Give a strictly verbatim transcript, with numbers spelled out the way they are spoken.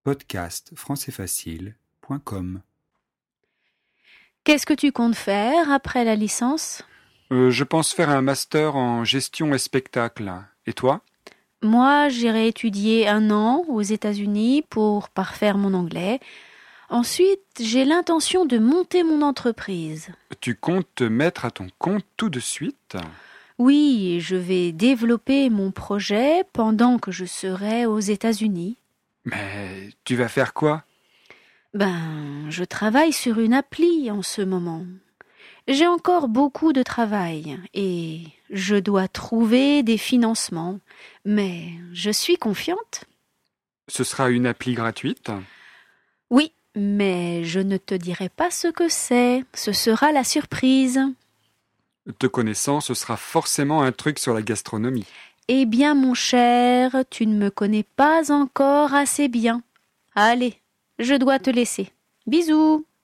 podcast français facile point com. Qu'est-ce que tu comptes faire après la licence ? Euh, je pense faire un master en gestion et spectacle. Et toi ? Moi, j'irai étudier un an aux États-Unis pour parfaire mon anglais. Ensuite, j'ai l'intention de monter mon entreprise. Tu comptes te mettre à ton compte tout de suite ? Oui, je vais développer mon projet pendant que je serai aux États-Unis. Mais tu vas faire quoi ? Ben, je travaille sur une appli en ce moment. J'ai encore beaucoup de travail et je dois trouver des financements, mais je suis confiante. Ce sera une appli gratuite ? Oui, mais je ne te dirai pas ce que c'est, ce sera la surprise. Te connaissant, ce sera forcément un truc sur la gastronomie. Eh bien, mon cher, tu ne me connais pas encore assez bien. Allez, je dois te laisser. Bisous.